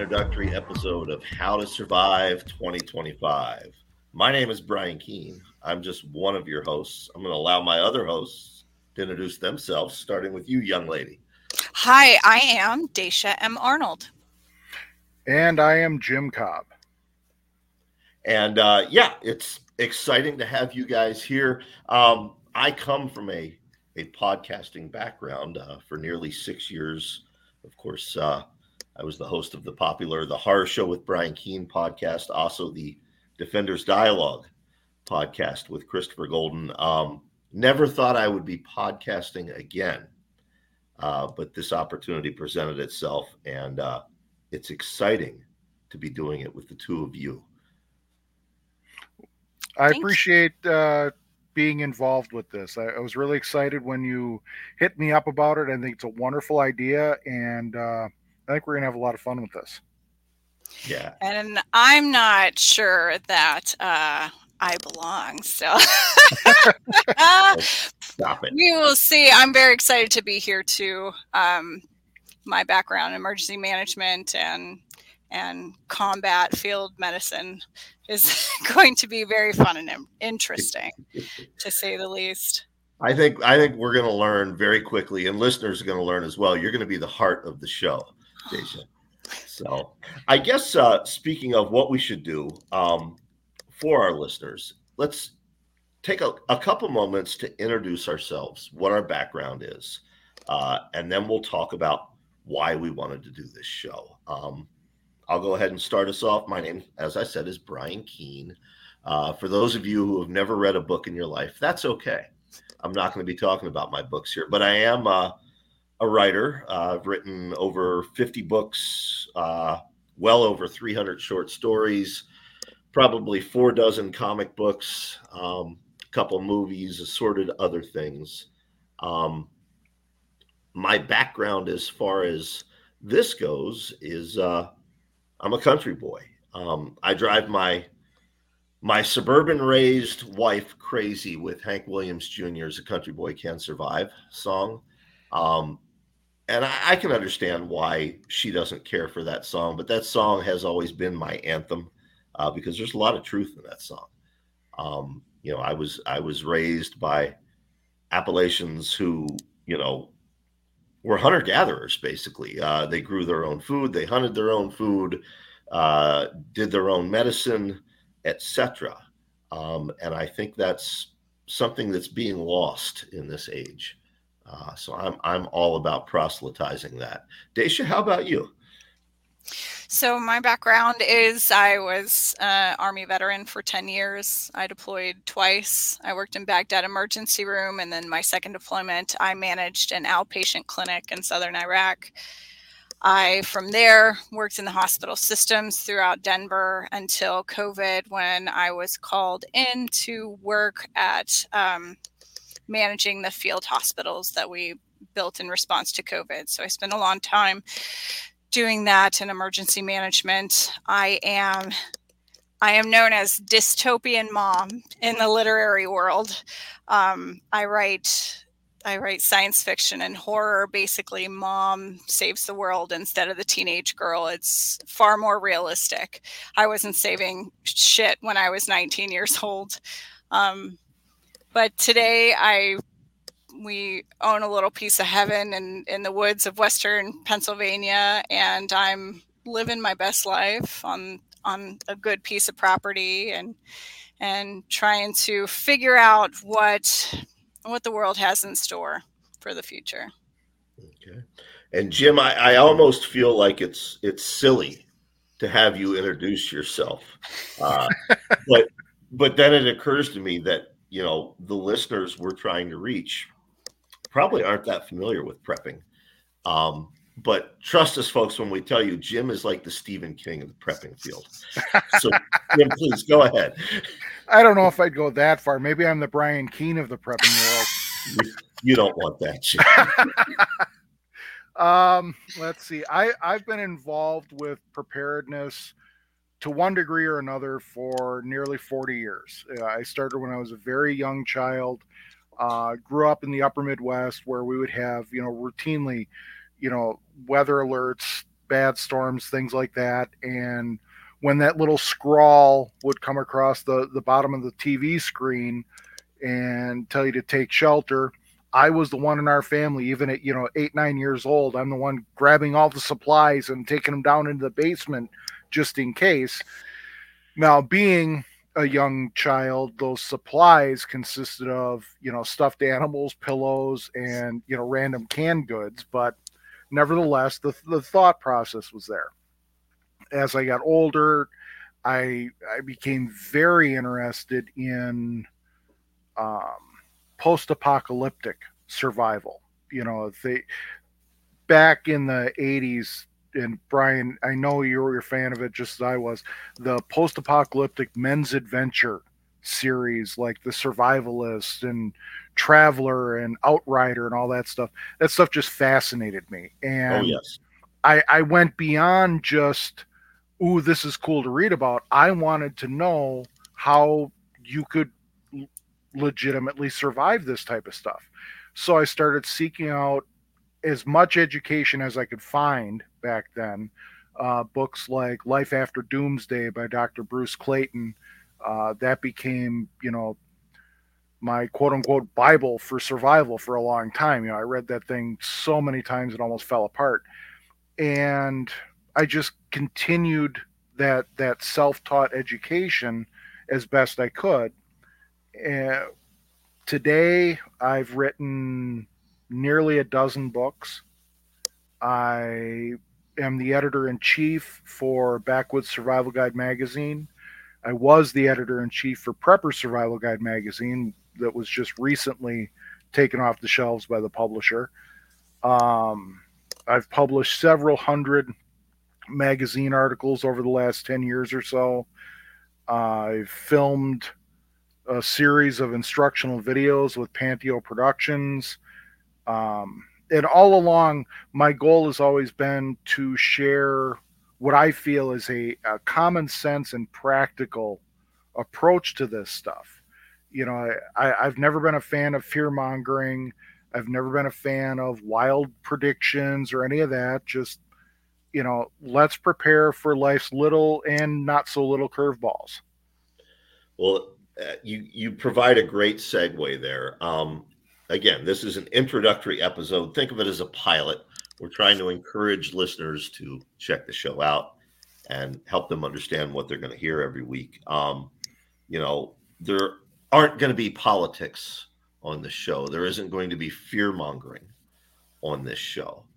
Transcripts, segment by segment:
introductory episode of How to Survive 2025. My name is Brian Keene. I'm just one of your hosts. I'm going to allow my other hosts to introduce themselves, starting with you, young lady. Hi, I am Dacia M. Arnold. And I am Jim Cobb. And it's exciting to have you guys here. I come from a podcasting background for nearly 6 years. Of course, I was the host of the popular The Horror Show with Brian Keene podcast, also the Defenders Dialogue podcast with Christopher Golden. Never thought I would be podcasting again, but this opportunity presented itself, and it's exciting to be doing it with the two of you. I appreciate being involved with this. I was really excited when you hit me up about it. I think it's a wonderful idea, and I think we're going to have a lot of fun with this. Yeah. And I'm not sure that I belong, so Stop it. We will see. I'm very excited to be here too. My background in emergency management and combat field medicine is going to be very fun and interesting, to say the least. I think we're going to learn very quickly, and listeners are going to learn as well. You're going to be the heart of the show, Dacia. So I guess speaking of what we should do for our listeners, let's take a couple moments to introduce ourselves, what our background is, and then we'll talk about why we wanted to do this show. I'll go ahead and start us off. My name, as I said, is Brian Keene. For those of you who have never read a book in your life, that's okay. I'm not going to be talking about my books here, but I am a writer. I've written over 50 books, well over 300 short stories, probably 4 dozen comic books, a couple movies, assorted other things. My background as far as this goes is I'm a country boy. I drive my suburban raised wife crazy with Hank Williams Jr.'s "A Country Boy Can Survive" song. And I can understand why she doesn't care for that song, but that song has always been my anthem because there's a lot of truth in that song. I was raised by Appalachians who, were hunter-gatherers, basically. They grew their own food, they hunted their own food, did their own medicine, etc. And I think that's something that's being lost in this age. So I'm all about proselytizing that. Dacia, how about you? So my background is I was an Army veteran for 10 years. I deployed twice. I worked in Baghdad emergency room, and then my second deployment, I managed an outpatient clinic in southern Iraq. I, from there, worked in the hospital systems throughout Denver until COVID, when I was called in to work at managing the field hospitals that we built in response to COVID. So I spent a long time doing that in emergency management. I am known as dystopian mom in the literary world. I write science fiction and horror. Basically, mom saves the world instead of the teenage girl. It's far more realistic. I wasn't saving shit when I was 19 years old. But today we own a little piece of heaven in the woods of Western Pennsylvania, and I'm living my best life on a good piece of property and trying to figure out what the world has in store for the future. Okay. And Jim, I almost feel like it's silly to have you introduce yourself. But then it occurs to me that, the listeners we're trying to reach probably aren't that familiar with prepping. But trust us, folks, when we tell you Jim is like the Stephen King of the prepping field. So, Jim, please go ahead. I don't know if I'd go that far. Maybe I'm the Brian Keene of the prepping world. You don't want that, Jim. Let's see. I've been involved with preparedness to one degree or another for nearly 40 years. I started when I was a very young child. Grew up in the upper Midwest, where we would have, routinely, weather alerts bad storms, things like that. And when that little scrawl would come across the bottom of the TV screen and tell you to take shelter, I was the one in our family, even at 8, 9 years old. I'm the one grabbing all the supplies and taking them down into the basement just in case. Now, being a young child, those supplies consisted of stuffed animals, pillows, and random canned goods. But nevertheless, the thought process was there. As I got older, I became very interested in post-apocalyptic survival. Back in the 80s, and Brian, I know you were a fan of it just as I was, the post-apocalyptic men's adventure series like The Survivalist and Traveler and Outrider and all that stuff. That stuff just fascinated me. And yes. I went beyond just, ooh, this is cool to read about. I wanted to know how you could legitimately survive this type of stuff. So I started seeking out as much education as I could find back then. Books like Life After Doomsday by Dr. Bruce Clayton. That became, my quote unquote Bible for survival for a long time. I read that thing so many times it almost fell apart. And I just continued that self-taught education as best I could. Today, I've written nearly a dozen books. I am the editor-in-chief for Backwoods Survival Guide magazine. I was the editor-in-chief for Prepper Survival Guide magazine that was just recently taken off the shelves by the publisher. I've published several hundred magazine articles over the last 10 years or so. I've filmed a series of instructional videos with Panteo Productions. And all along, my goal has always been to share what I feel is a common sense and practical approach to this stuff. I've never been a fan of fear mongering. I've never been a fan of wild predictions or any of that. Just, let's prepare for life's little and not so little curveballs. Well, you provide a great segue there. Again, this is an introductory episode. Think of it as a pilot. We're trying to encourage listeners to check the show out and help them understand what they're going to hear every week. There aren't going to be politics on the show. There isn't going to be fear mongering on this show.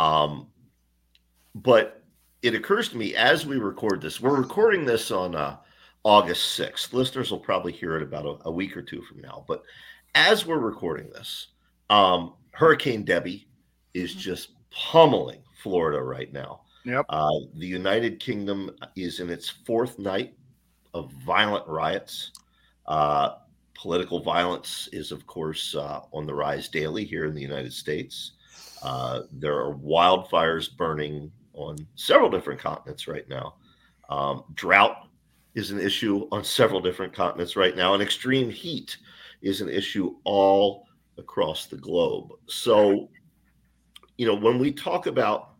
But it occurs to me as we record this, we're recording this on August 6th. Listeners will probably hear it about a week or two from now. But as we're recording this, Hurricane Debbie is just pummeling Florida right now. Yep. The United Kingdom is in its fourth night of violent riots. Political violence is, of course, on the rise daily here in the United States. There are wildfires burning on several different continents right now. Drought is an issue on several different continents right now, and extreme heat is an issue all across the globe. So, when we talk about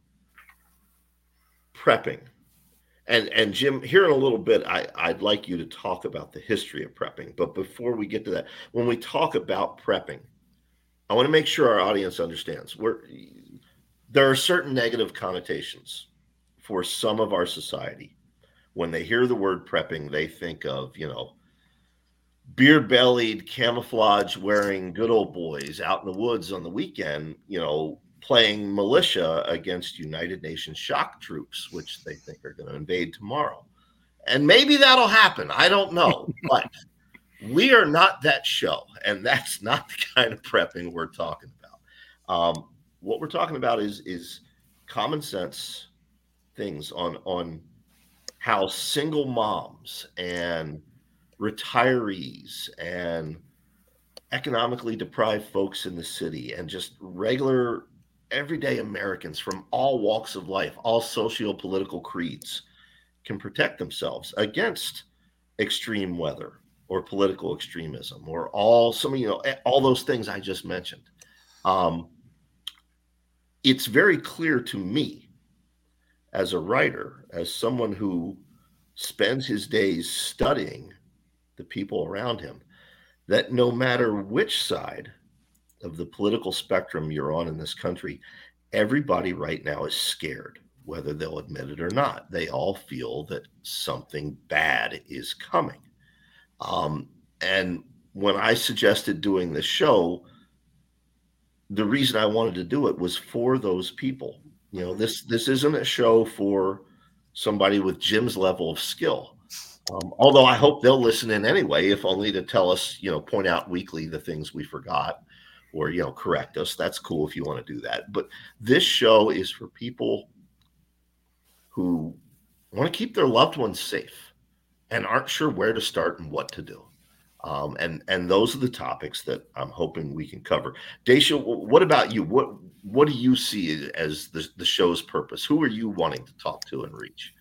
prepping, and Jim, here in a little bit, I'd like you to talk about the history of prepping. But before we get to that, when we talk about prepping, I want to make sure our audience understands there are certain negative connotations for some of our society. When they hear the word prepping, they think of, beer-bellied, camouflage-wearing good old boys out in the woods on the weekend, playing militia against United Nations shock troops, which they think are going to invade tomorrow. And maybe that'll happen. I don't know. But we are not that show, and that's not the kind of prepping we're talking about. What we're talking about is common sense things on how single moms and retirees and economically deprived folks in the city and just regular everyday Americans from all walks of life, all socio-political creeds, can protect themselves against extreme weather or political extremism or all those things I just mentioned. It's very clear to me as a writer, as someone who spends his days studying the people around him, that no matter which side of the political spectrum you're on in this country, everybody right now is scared, whether they'll admit it or not. They all feel that something bad is coming. And when I suggested doing this show, the reason I wanted to do it was for those people. You know, this isn't a show for somebody with Jim's level of skill. Although I hope they'll listen in anyway, if only to tell us, you know, point out weekly the things we forgot, or, you know, correct us. That's cool if you want to do that. But this show is for people who want to keep their loved ones safe and aren't sure where to start and what to do. And those are the topics that I'm hoping we can cover. Dacia, what about you? What do you see as the show's purpose? Who are you wanting to talk to and reach?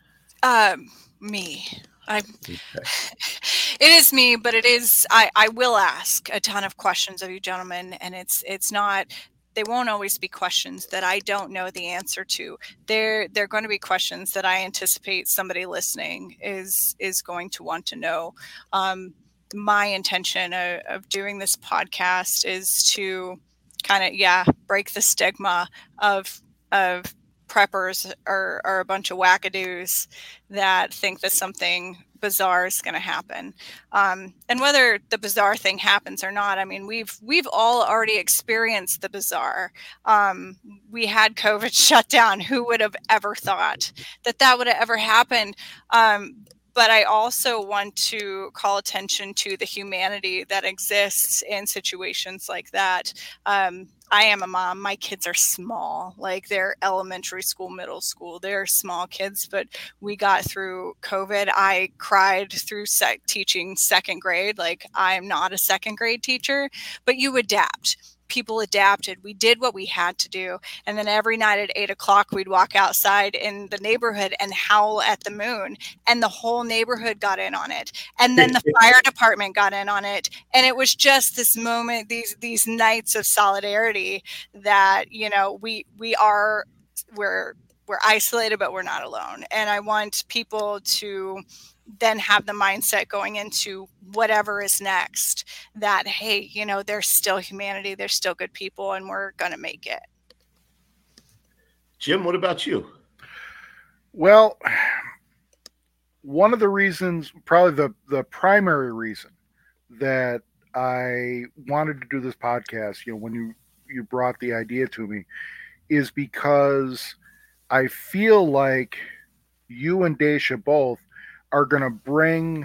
Me. Okay. It is me, but it is, I will ask a ton of questions of you gentlemen, and it's not, they won't always be questions that I don't know the answer to. They're going to be questions that I anticipate somebody listening is going to want to know. My intention of doing this podcast is to kind of, break the stigma of preppers are a bunch of wackadoos that think that something bizarre is going to happen. And whether the bizarre thing happens or not, I mean, we've all already experienced the bizarre. We had COVID shut down. Who would have ever thought that would have ever happened? But I also want to call attention to the humanity that exists in situations like that. I am a mom. My kids are small, like they're elementary school, middle school. They're small kids, but we got through COVID. I cried through teaching second grade. Like, I'm not a second grade teacher, but you adapt. People adapted. We did what we had to do. And then every night at 8:00, we'd walk outside in the neighborhood and howl at the moon. And the whole neighborhood got in on it. And then the fire department got in on it. And it was just this moment, these nights of solidarity that, you know, we're isolated, but we're not alone. And I want people to then have the mindset going into whatever is next that, hey, you know, there's still humanity, there's still good people, and we're going to make it. Jim, what about you? Well, one of the reasons, probably the primary reason that I wanted to do this podcast, you know, when you brought the idea to me, is because I feel like you and Dacia both are going to bring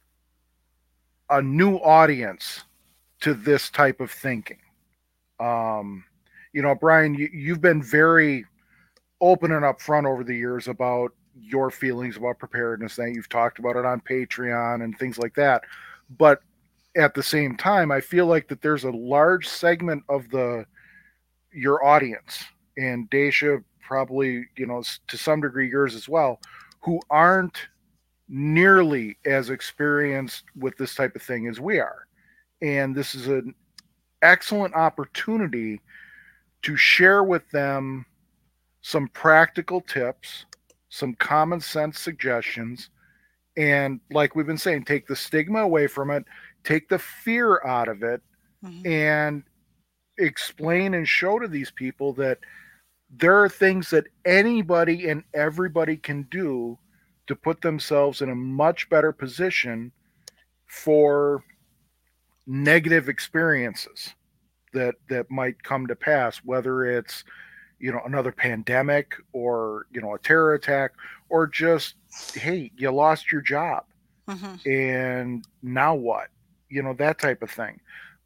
a new audience to this type of thinking. You know, Brian, you've been very open and upfront over the years about your feelings about preparedness. That you've talked about it on Patreon and things like that. But at the same time, I feel like that there's a large segment of your audience, and Dacia probably, you know, to some degree yours as well, who aren't nearly as experienced with this type of thing as we are. And this is an excellent opportunity to share with them some practical tips, some common sense suggestions, and like we've been saying, take the stigma away from it, take the fear out of it, and explain and show to these people that there are things that anybody and everybody can do to put themselves in a much better position for negative experiences that might come to pass, whether it's, you know, another pandemic or, you know, a terror attack, or just, hey, you lost your job and now what? You know, that type of thing.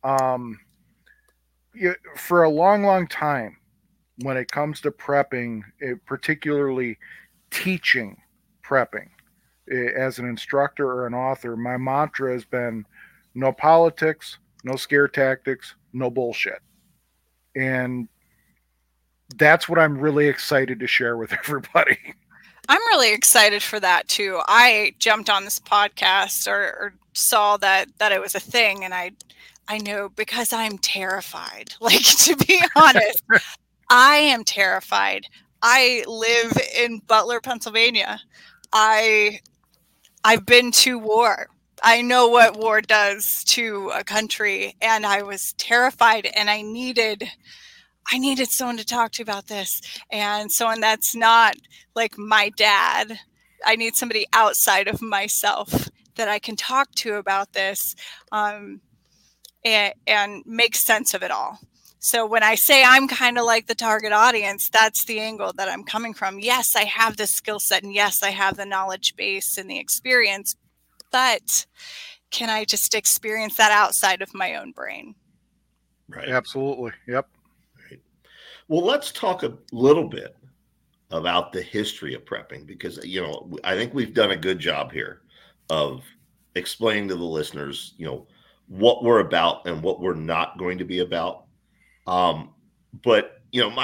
For a long time, when it comes to prepping, particularly teaching prepping, as an instructor or an author, my mantra has been no politics, no scare tactics, no bullshit. And that's what I'm really excited to share with everybody. I'm really excited for that too. I jumped on this podcast or saw that it was a thing, and I know, because I'm terrified. Like, to be honest, I am terrified. I live in Butler, Pennsylvania. I've been to war. I know what war does to a country, and I was terrified, and I needed someone to talk to about this, and someone that's not like my dad. I need somebody outside of myself that I can talk to about this, and make sense of it all. So when I say I'm kind of like the target audience, that's the angle that I'm coming from. Yes, I have the skill set, and yes, I have the knowledge base and the experience, but can I just experience that outside of my own brain? Right. Absolutely. Yep. Right. Well, let's talk a little bit about the history of prepping, because, you know, I think we've done a good job here of explaining to the listeners, you know, what we're about and what we're not going to be about. But, you know,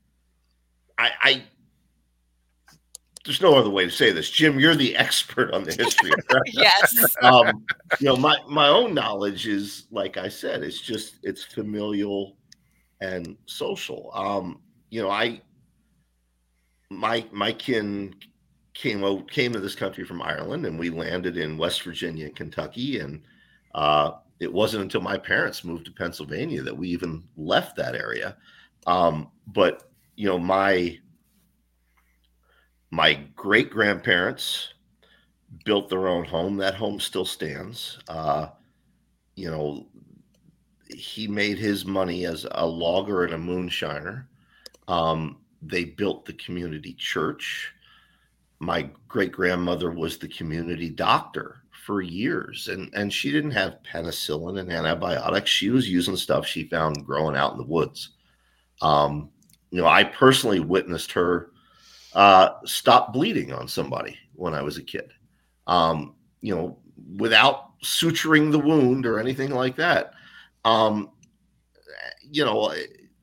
I there's no other way to say this. Jim, you're the expert on the history of prepping. Yes. You know, my own knowledge is, like I said, it's familial and social. You know, my kin came to this country from Ireland, and we landed in West Virginia and Kentucky, and it wasn't until my parents moved to Pennsylvania that we even left that area. But you know, my great grandparents built their own home. That home still stands. You know, he made his money as a logger and a moonshiner. They built the community church. My great grandmother was the community doctor for years, and she didn't have penicillin and antibiotics. She was using stuff she found growing out in the woods. You know, I personally witnessed her stop bleeding on somebody when I was a kid. You know, without suturing the wound or anything like that. You know,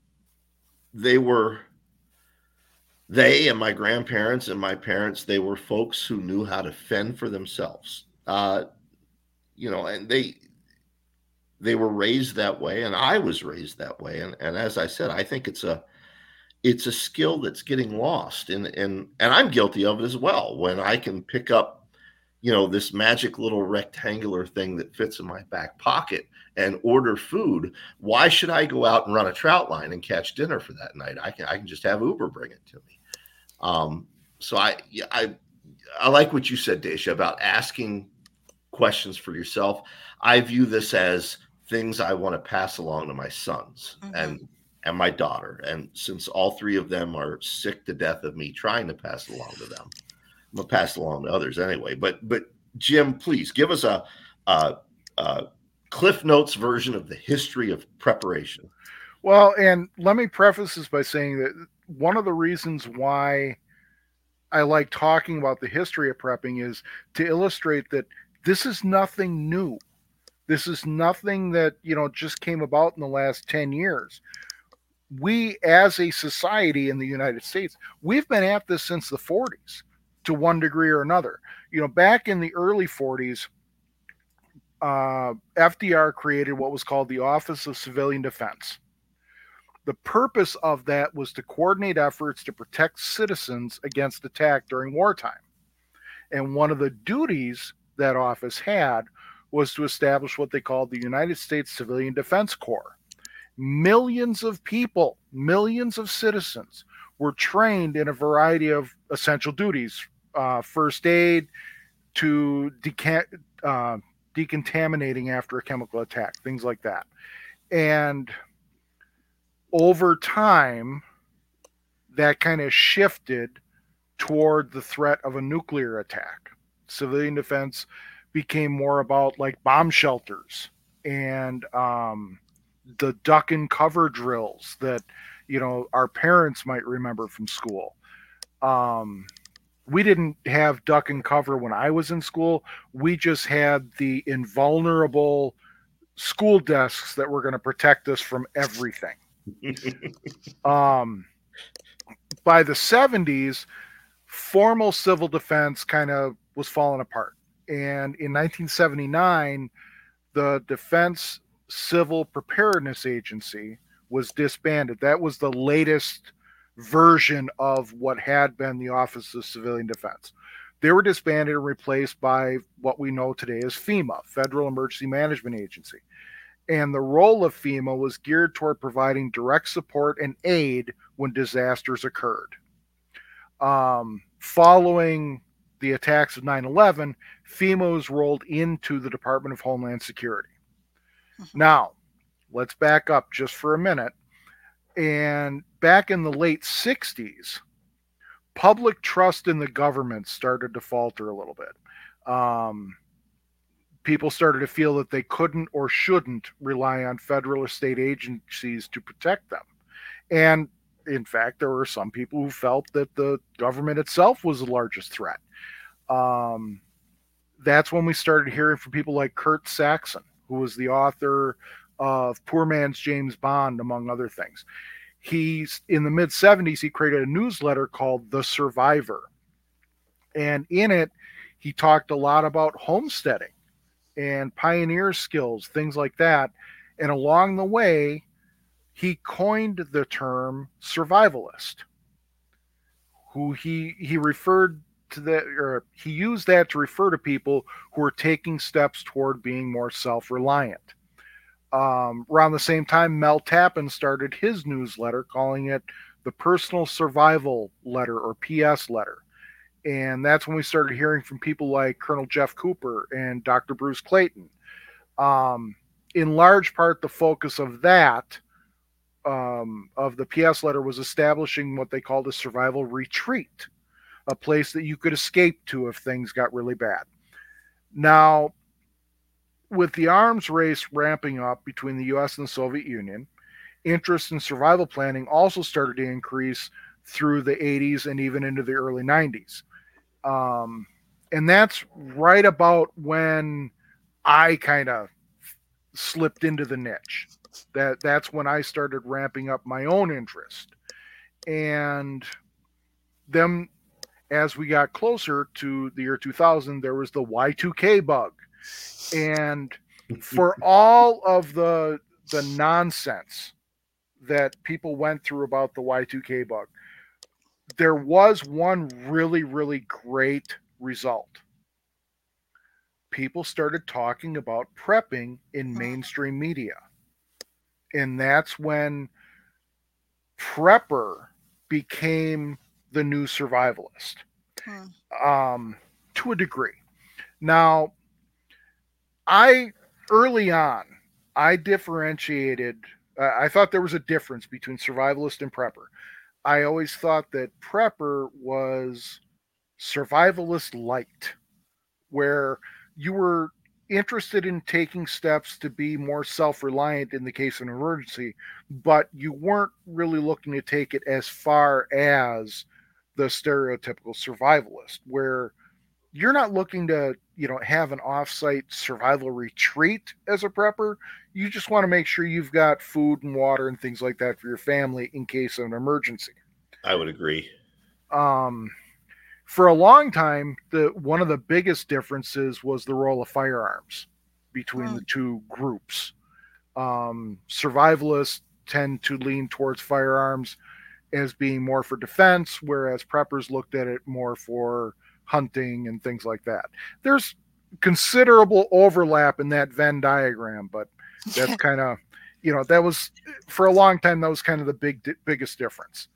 they and my grandparents and my parents, they were folks who knew how to fend for themselves. You know, and they were raised that way, and I was raised that way. And as I said, I think it's a skill that's getting lost, and I'm guilty of it as well. When I can pick up, you know, this magic little rectangular thing that fits in my back pocket and order food, why should I go out and run a trout line and catch dinner for that night? I can just have Uber bring it to me. So I like what you said, Dacia, about asking questions for yourself. I view this as things I want to pass along to my sons and my daughter. And since all three of them are sick to death of me trying to pass it along to them, I'm gonna pass it along to others anyway. But Jim, please give us a Cliff Notes version of the history of preparation. Well, and let me preface this by saying that one of the reasons why I like talking about the history of prepping is to illustrate that this is nothing new. This is nothing that, you know, just came about in the last 10 years. We, as a society in the United States, we've been at this since the 40s to one degree or another. You know, back in the early 40s, FDR created what was called the Office of Civilian Defense. The purpose of that was to coordinate efforts to protect citizens against attack during wartime. And one of the duties that office had was to establish what they called the United States Civilian Defense Corps. Millions of people, millions of citizens were trained in a variety of essential duties, first aid to decontaminating after a chemical attack, things like that. And over time, that kind of shifted toward the threat of a nuclear attack. Civilian defense became more about like bomb shelters and the duck and cover drills that, you know, our parents might remember from school. We didn't have duck and cover when I was in school. We just had the invulnerable school desks that were going to protect us from everything. By the 70s, formal civil defense kind of was falling apart. And in 1979, the Defense Civil Preparedness Agency was disbanded. That was the latest version of what had been the Office of Civilian Defense. They were disbanded and replaced by what we know today as FEMA, Federal Emergency Management Agency. And the role of FEMA was geared toward providing direct support and aid when disasters occurred. Following the attacks of 9/11, FEMA was rolled into the Department of Homeland Security. Now, let's back up just for a minute. And back in the late 60s, public trust in the government started to falter a little bit. People started to feel that they couldn't or shouldn't rely on federal or state agencies to protect them. And in fact, there were some people who felt that the government itself was the largest threat. That's when we started hearing from people like Kurt Saxon, who was the author of Poor Man's James Bond, among other things. He's in the mid-70s, he created a newsletter called The Survivor. And in it, he talked a lot about homesteading and pioneer skills, things like that. And along the way, he coined the term survivalist, who he referred to that, or he used that to refer to people who are taking steps toward being more self-reliant. Around the same time, Mel Tappan started his newsletter, calling it the Personal Survival Letter, or PS Letter. And that's when we started hearing from people like Colonel Jeff Cooper and Dr. Bruce Clayton. In large part, the focus of that, of the PS Letter, was establishing what they called a survival retreat, a place that you could escape to if things got really bad. Now, with the arms race ramping up between the U.S. and the Soviet Union, interest in survival planning also started to increase through the 80s and even into the early 90s. And that's right about when I kind of slipped into the niche. That's when I started ramping up my own interest. And then as we got closer to the year 2000, there was the Y2K bug. And for all of the nonsense that people went through about the Y2K bug, there was one really, really great result. People started talking about prepping in mainstream media. And that's when prepper became the new survivalist, to a degree. Now, early on, I differentiated, I thought there was a difference between survivalist and prepper. I always thought that prepper was survivalist light, where you were interested in taking steps to be more self-reliant in the case of an emergency, but you weren't really looking to take it as far as the stereotypical survivalist, where you're not looking to, have an off-site survival retreat as a prepper. You just want to make sure you've got food and water and things like that for your family in case of an emergency. I would agree. For a long time, one of the biggest differences was the role of firearms between the two groups. Survivalists tend to lean towards firearms as being more for defense, whereas preppers looked at it more for hunting and things like that. There's considerable overlap in that Venn diagram, but that's kind of, that was, for a long time, that was kind of the biggest difference.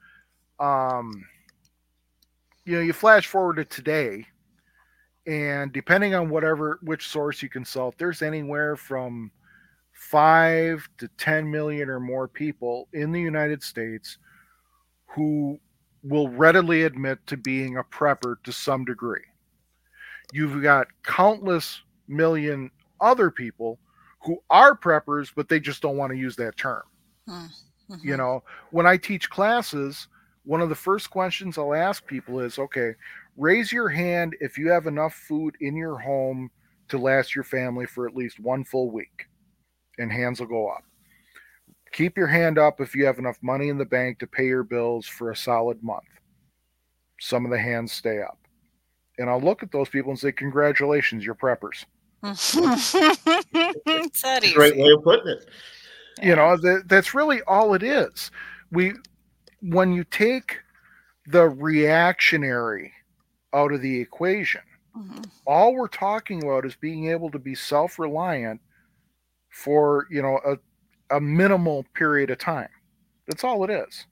You flash forward to today, and depending on which source you consult, there's anywhere from 5 to 10 million or more people in the United States who will readily admit to being a prepper to some degree. You've got countless million other people who are preppers, but they just don't want to use that term. Mm-hmm. When I teach classes, one of the first questions I'll ask people is, okay, raise your hand if you have enough food in your home to last your family for at least one full week. And hands will go up. Keep your hand up if you have enough money in the bank to pay your bills for a solid month. Some of the hands stay up. And I'll look at those people and say, congratulations, you're preppers. It's that easy. Great way of putting it. That's really all it is. when you take the reactionary out of the equation, Mhm. all we're talking about is being able to be self-reliant for, a minimal period of time. That's all it is.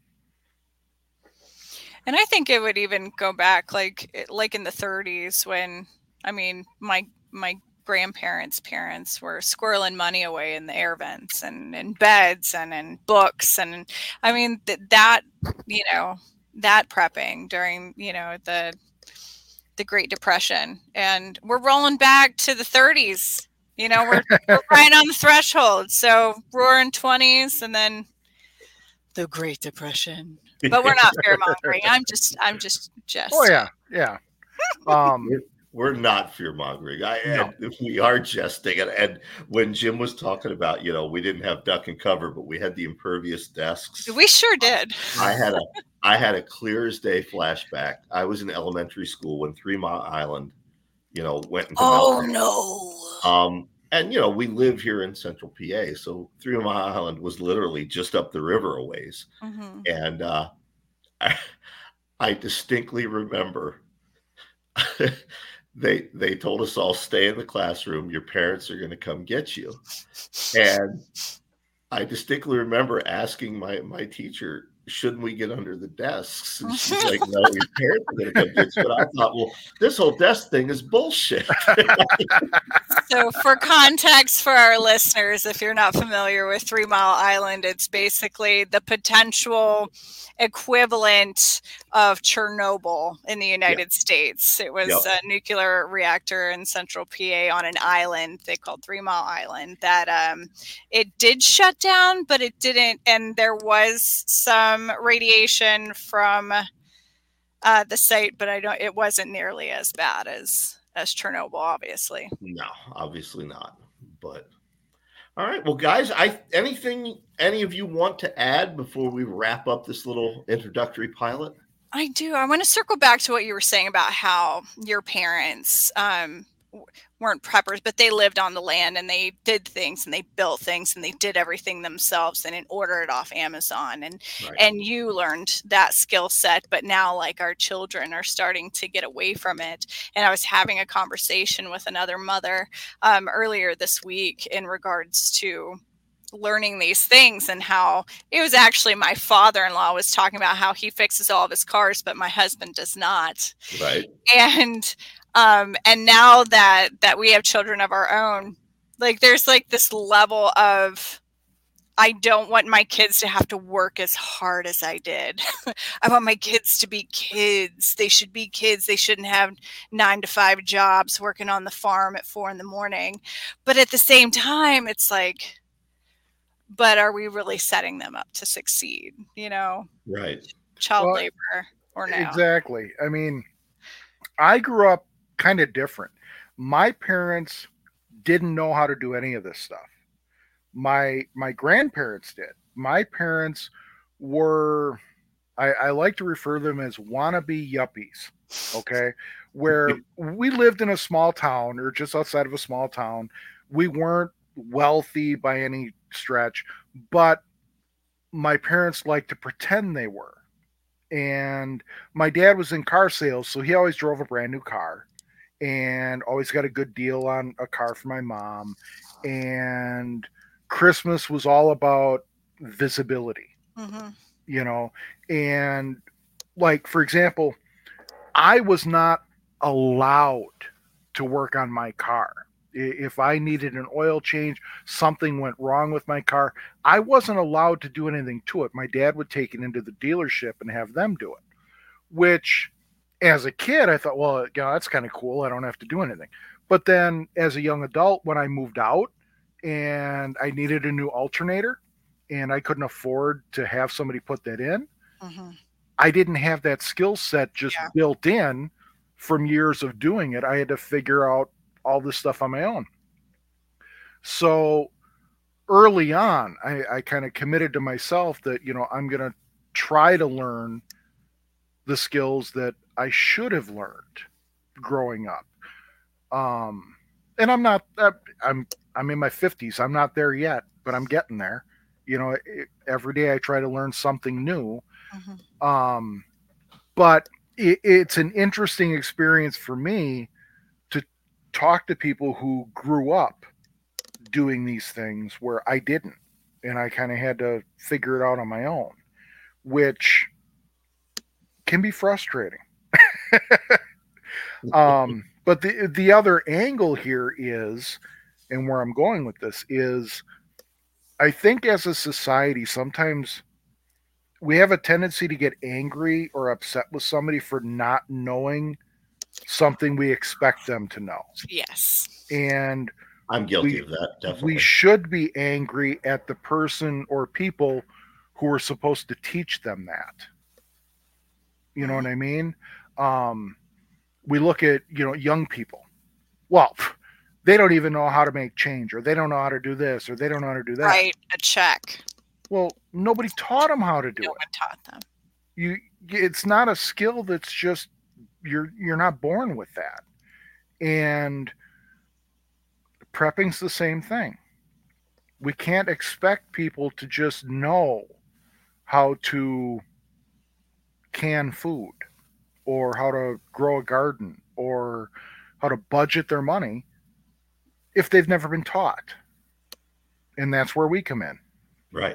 And I think it would even go back like in the 30s when, I mean, my grandparents' parents were squirreling money away in the air vents and in beds and in books, and I mean that that prepping during the Great Depression, and we're rolling back to the 30s. We're right on the threshold. So roaring 20s, and then the Great Depression. But we're not fear mongering. I'm just Oh jesting. yeah. Um, We're not fear mongering. No. We are jesting. And when Jim was talking about, we didn't have duck and cover, but we had the impervious desks. We sure did. I had a clear as day flashback. I was in elementary school when 3 Mile Island, went into meltdown. No. And we live here in Central PA, so 3 Mile Island was literally just up the river a ways. Mm-hmm. And I distinctly remember they told us all, stay in the classroom. Your parents are going to come get you. And I distinctly remember asking my teacher, shouldn't we get under the desks? And she's like, no, your parents are going to come get you. But I thought, well, this whole desk thing is bullshit. So for context for our listeners, if you're not familiar with 3 Mile Island, it's basically the potential equivalent of Chernobyl in the United States. It was a nuclear reactor in Central PA on an island they called 3 Mile Island that it did shut down, but it didn't. And there was some radiation from the site, but it wasn't nearly as bad as Chernobyl, obviously. No, obviously not. But all right, well, guys, anything any of you want to add before we wrap up this little introductory pilot? I do. I want to circle back to what you were saying about how your parents weren't preppers, but they lived on the land and they did things and they built things and they did everything themselves and ordered it off Amazon. And you learned that skill set, but now like our children are starting to get away from it. And I was having a conversation with another mother earlier this week in regards to learning these things, and how it was actually my father-in-law was talking about how he fixes all of his cars, but my husband does not. Right. And now that we have children of our own, like there's like this level of, I don't want my kids to have to work as hard as I did. I want my kids to be kids. They should be kids. They shouldn't have 9-to-5 jobs working on the farm at 4 a.m. But at the same time, it's like, but are we really setting them up to succeed? Right. Child labor or no? Exactly. I mean, I grew up kind of different. My parents didn't know how to do any of this stuff. My grandparents did. My parents were, I like to refer to them as wannabe yuppies. Okay. Where we lived in a small town or just outside of a small town. We weren't wealthy by any stretch, but my parents liked to pretend they were. And my dad was in car sales, so he always drove a brand new car and always got a good deal on a car for my mom. And Christmas was all about visibility, and like, for example, I was not allowed to work on my car. If I needed an oil change, something went wrong with my car, I wasn't allowed to do anything to it. My dad would take it into the dealership and have them do it, which as a kid, I thought, well, that's kind of cool. I don't have to do anything. But then as a young adult, when I moved out and I needed a new alternator and I couldn't afford to have somebody put that in, I didn't have that skill set just built in from years of doing it. I had to figure out all this stuff on my own. So early on, I kind of committed to myself that, I'm going to try to learn the skills that I should have learned growing up. And I'm not, I'm in my 50s. I'm not there yet, but I'm getting there. Every day I try to learn something new. Mm-hmm. But it's an interesting experience for me to talk to people who grew up doing these things where I didn't, and I kind of had to figure it out on my own, which can be frustrating. But the other angle here is, and where I'm going with this is, I think as a society, sometimes we have a tendency to get angry or upset with somebody for not knowing something we expect them to know. Yes. And I'm guilty of that, definitely. We should be angry at the person or people who are supposed to teach them that. You know what I mean? We look at, young people. Well, they don't even know how to make change, or they don't know how to do this, or they don't know how to do that. Write a check. Well, nobody taught them how to do it. No one taught them. It's not a skill that's just, you're not born with that. And prepping's the same thing. We can't expect people to just know how to can food, or how to grow a garden, or how to budget their money if they've never been taught. And that's where we come in. Right.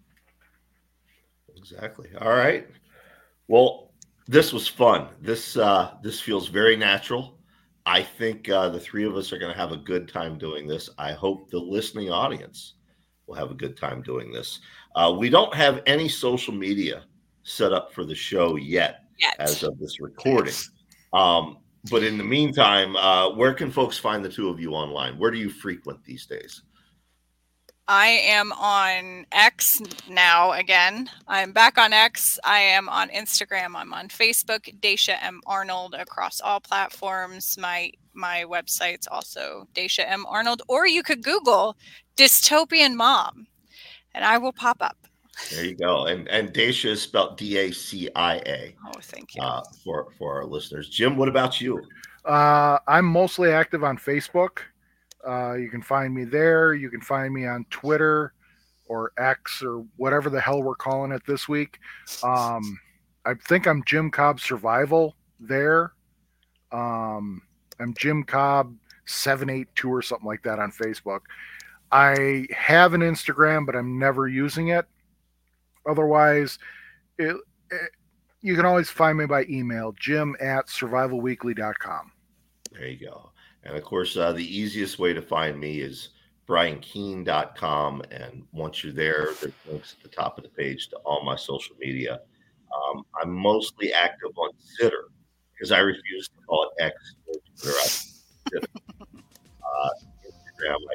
Exactly. All right. Well, this was fun. This feels very natural. I think the three of us are going to have a good time doing this. I hope the listening audience will have a good time doing this. We don't have any social media set up for the show yet. As of this recording. But in the meantime, where can folks find the two of you online? Where do you frequent these days? I am on X now again. I'm back on X. I am on Instagram. I'm on Facebook, Dacia M. Arnold, across all platforms. My website's also Dacia M. Arnold. Or you could Google Dystopian Mom, and I will pop up. There you go. And Dacia is spelled D-A-C-I-A. Oh, thank you. For our listeners. Jim, what about you? I'm mostly active on Facebook. You can find me there. You can find me on Twitter or X or whatever the hell we're calling it this week. I think I'm Jim Cobb Survival there. I'm Jim Cobb 782 or something like that on Facebook. I have an Instagram, but I'm never using it. Otherwise, you can always find me by email, jim@survivalweekly.com. There you go. And of course, the easiest way to find me is briankeene.com. And once you're there, there's links at the top of the page to all my social media. I'm mostly active on Twitter because I refuse to call it X or Twitter. Instagram,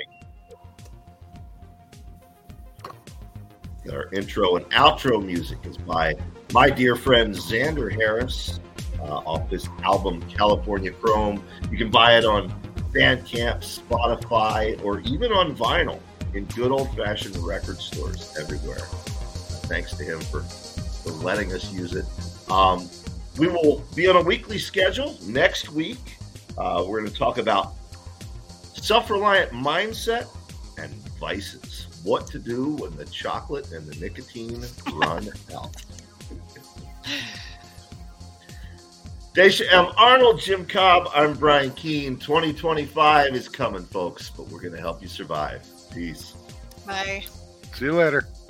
Our intro and outro music is by my dear friend Xander Harris off his album California Chrome. You can buy it on Bandcamp, Spotify, or even on vinyl in good old-fashioned record stores everywhere. Thanks to him for letting us use it. We will be on a weekly schedule next week. We're going to talk about self-reliant mindset and vices. What to do when the chocolate and the nicotine run out. Dacia M. Arnold, Jim Cobb, I'm Brian Keene. 2025 is coming, folks, but we're going to help you survive. Peace. Bye. See you later.